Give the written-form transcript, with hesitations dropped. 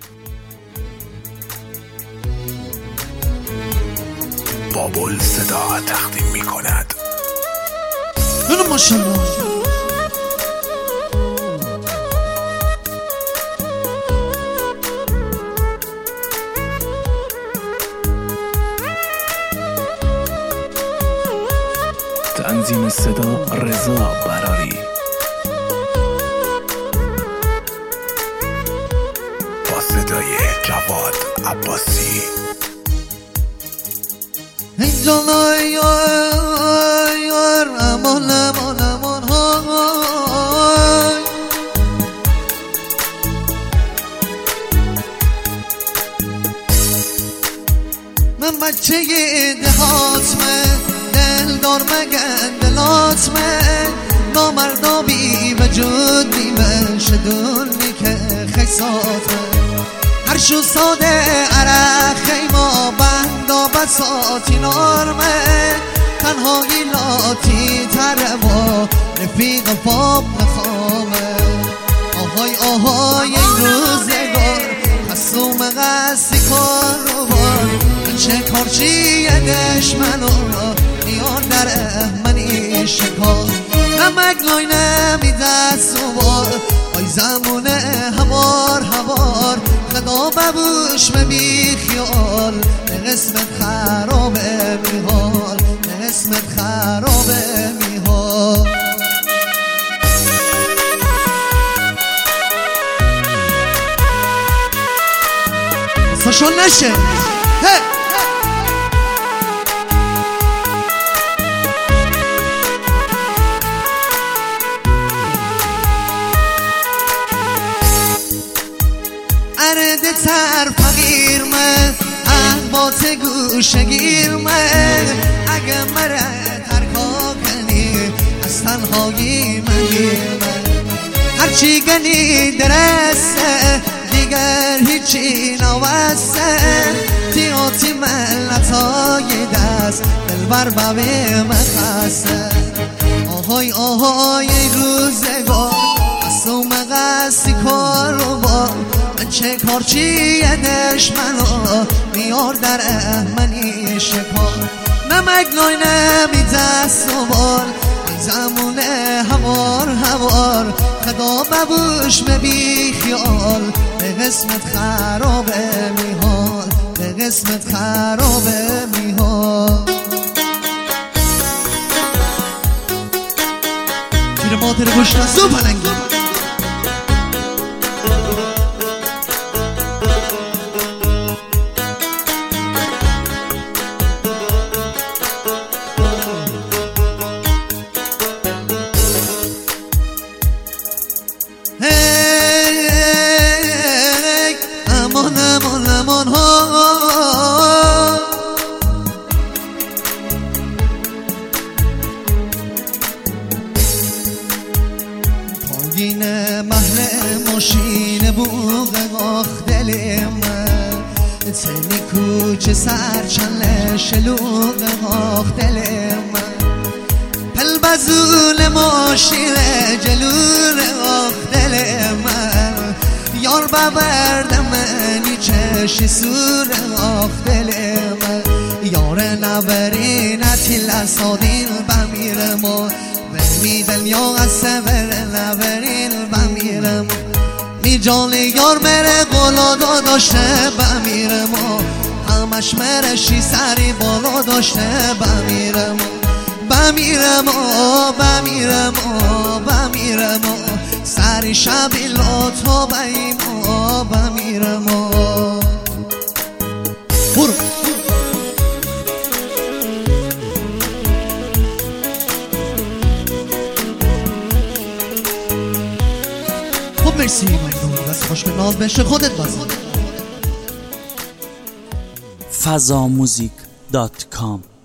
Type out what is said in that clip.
بابل صدا تقدیم می کند. ماشاءالله تنظیم صدا رضا براری، با صدای جواد عباسی. ای جانای یار امان امان امان های، من بچه دهاتمه، دلدار مگن دلاتمه، نامردا بی وجود بیمه شدونی که خیساتمه، هر شو ساده عرق خیما بندا بساتی نارمه، تنهایی لاتی تره و رفیق باب نخامه. آهای آهای این روزگار خصوم قصی کار رو بار، چه کارچی دشمنو میان در منی شکار، نمک لای نمیده سوار، آی زمونه هوار هوار، خدا ببوش بی خیال، به قسمت خرابه میحال، به قسمت خرابه میحال. ساشون نشه ارده تر فقیر من احبات گوشه گیر من، اگه مره ترکا کنی از تنهایی من گیر من، هرچی گنی درسته دیگر هیچی نوسته، تیاتی ملتای دست دلبر ببه من خسته. آهای آهای روزگار قسم قصی کار رو با، من چه کارچی دشمنو میار در منی شکار، نمک لای نمیده سوال، زمونه هوار هوار، خدا ببوش بی خیال، به قسمت خرابه میحال، به قسمت خرابه میحال. تیر مادر گشنسو پلنگی امان امان امان ها، پایین محل ماشین بوغ آخ دل من، تنی کوچه سر چله شلوغ آخ دل من، پل بزول ماشین جلور آخ دل من، یار ببرد منی چشی سور آخ دل من، یار نبری نتیل اسادین بمیرم و برمی دنیا از سبر نبرین بمیرم، می جان یار مره قلادا داشته بمیرم و همش مره شی سری بالا داشته بمیرم، بمیرم و بمیرم و بمیرم و سری شبی لطفا بیم و بمیرم و برو. خب مرسی ممنون، دست خوش به ناز بشه خودت بازی. fazamuzik.com